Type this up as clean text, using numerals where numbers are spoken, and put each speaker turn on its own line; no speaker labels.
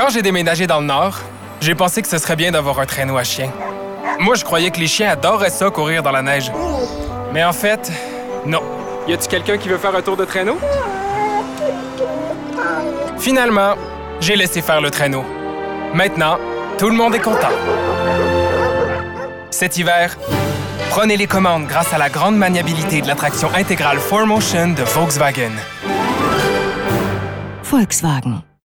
Quand j'ai déménagé dans le Nord, j'ai pensé que ce serait bien d'avoir un traîneau à chien. Moi, je croyais que les chiens adoraient ça, courir dans la neige. Mais en fait, non. Y a-tu quelqu'un qui veut faire un tour de traîneau? Finalement, j'ai laissé faire le traîneau. Maintenant, tout le monde est content. Cet hiver, prenez les commandes grâce à la grande maniabilité de l'attraction intégrale 4Motion de Volkswagen.
Volkswagen.